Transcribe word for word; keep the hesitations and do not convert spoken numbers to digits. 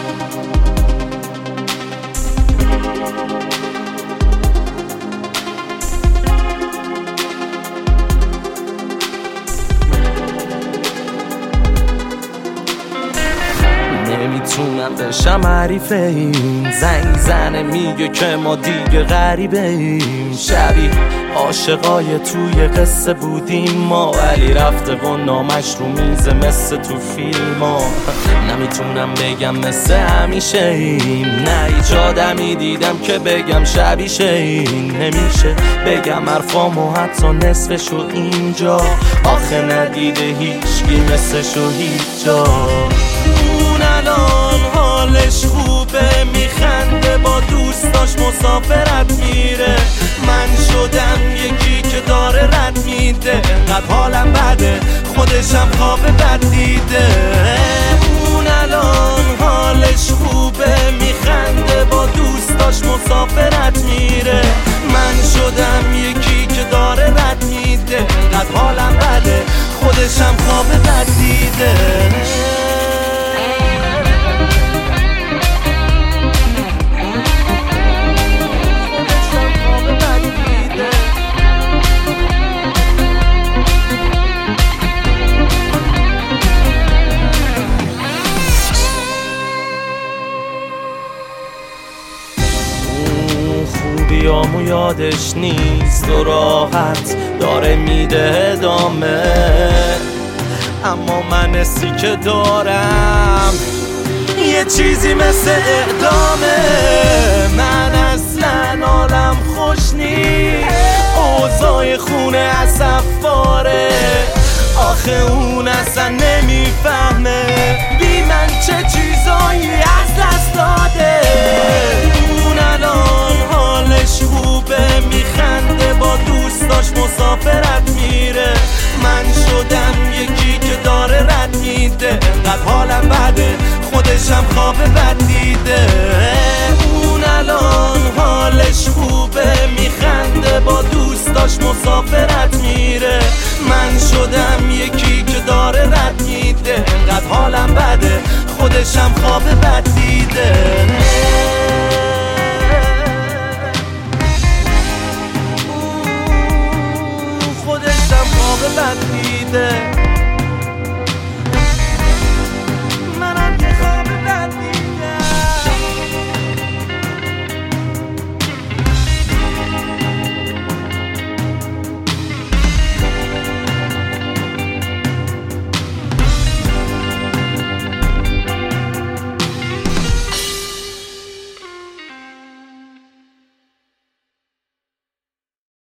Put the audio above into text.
نمیتونم بشم حریف این زنگ زنه میگه که ما دیگه غریبه ایم. شبیه عاشقای توی قصه بودیم ما، ولی رفته و نامش رو میزه مثل تو فیلم ها. نمیتونم بگم مثل همیشه ایم، نه هیچ آدمی دیدم که بگم شبیشه این. نمیشه بگم حرفامو حتی نصفشو اینجا، آخه ندیده هیچکی مثلشو هیچ جا. اون الان حالش خوبه، میخنده با دوستاش مسافرت میره. من شدم یکی که داره رد میده، انقدر حالم بده خودشم خواب بد دیده. اون الان حالش خوبه، میخنده با دوستاش مسافرت میره. من شدم یکی که داره رد میده، انقدر حالم بده خودشم خواب بد دیده. خوبیامو یادش نیست و راحت داره میده ادامه، اما من حسی که دارم یه چیزی مثل اعدامه. من اصلا حالم خوش نیست، اوضاع خونه اصفاره. آخه اون اصلا نمیفهمه بی من چه چیزایی از دست داده. اون الان حالش خوبه، میخنده با دوستاش مسافرت میره. من شدم یکی که داره رد میده، انقدر حالم بده خودشم خواب بد دیده. اون الان حالش خوبه، میخنده با دوستاش مسافرت میره. من شدم یکی که داره رد میده، انقدر حالم بده خودشم خواب بد دیده.